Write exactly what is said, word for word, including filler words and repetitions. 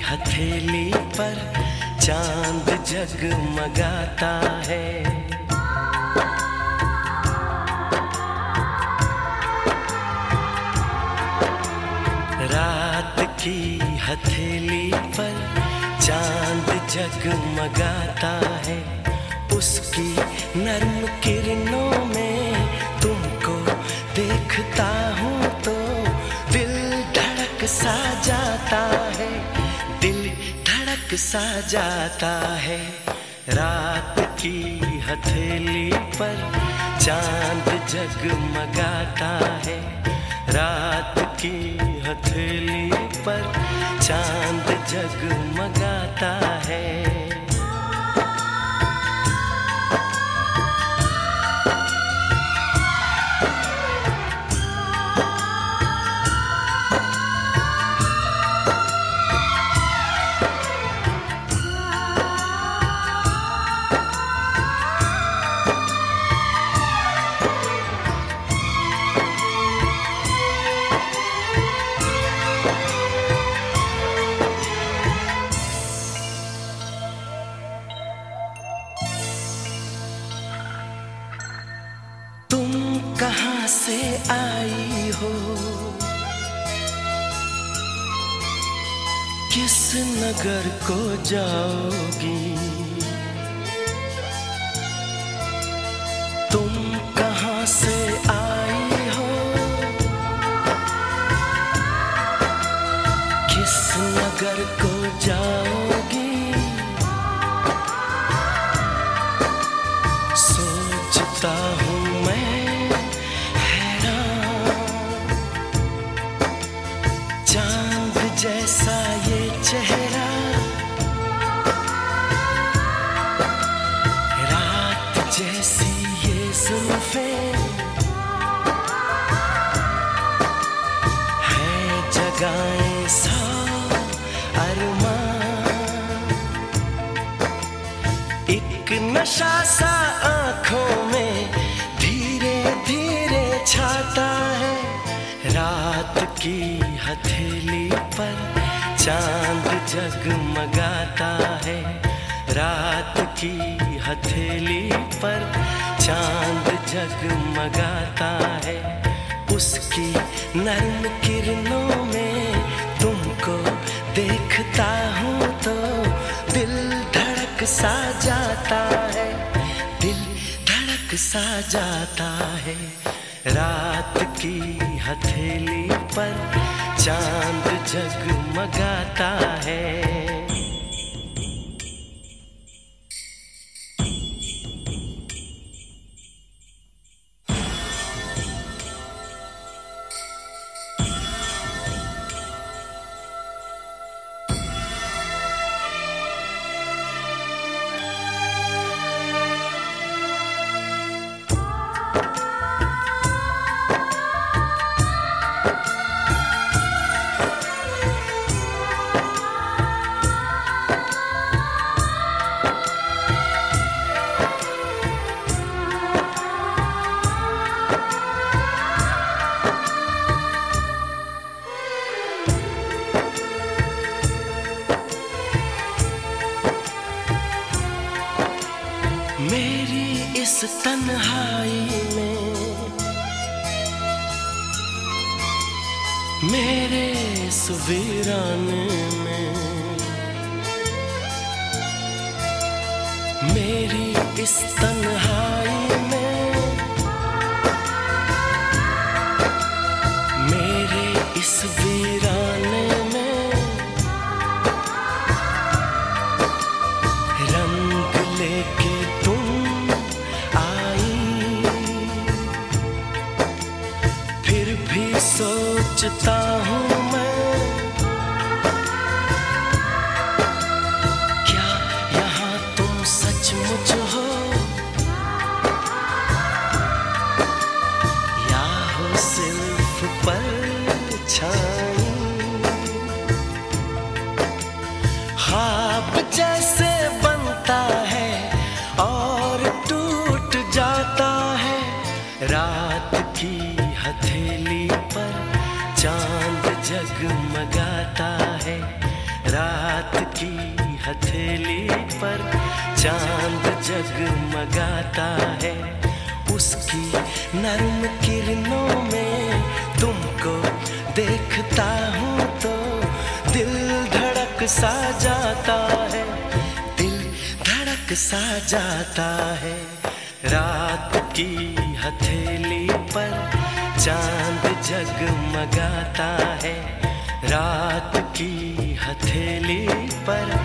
हथेली पर चांद जगमगाता है। रात की हथेली पर चांद जगमगाता है। उसकी नर्म किरणों में तुमको देखता हूँ तो दिल धड़क सा जाता है, दिल धड़क सा जाता है। रात की हथेली पर चांद जगमगाता है। रात की हथेली पर चांद जगमगाता है। कहाँ से आई हो, किस नगर को जाओगी? तुम कहाँ से आई हो, किस नगर को जाओगी? सोचता हूँ मैं चांद जैसा ये चेहरा, रात जैसी ये जुल्फें, है जगाएं सौ अरमान। एक नशा सा आँखों में धीरे धीरे छाता है। रात की हथेली पर चांद जगमगाता है। रात की हथेली पर चांद जगमगाता है। उसकी नर्म किरणों में तुमको देखता हूँ तो दिल धड़क सा जाता है, दिल धड़क सा जाता है। रात की हथेली पर चांद जगमगाता है। मेरी इस तन्हाई में, मेरे इस वीराने में, मेरी इस तन्हाई में, मेरे इस वीराने में रंग लेके सोचता हूँ मैं, क्या यहाँ तुम सचमुच हो या हो सिर्फ परछाई? ख्वाब जैसे बनता है और टूट जाता है। रात की हथेली पर चांद जगमगाता है। रात की हथेली पर चांद जगमगाता है। उसकी नर्म किरणों में तुमको देखता हूँ तो दिल धड़क सा जाता है, दिल धड़क सा जाता है। रात की हथेली पर चांद जगमगाता है, रात की हथेली पर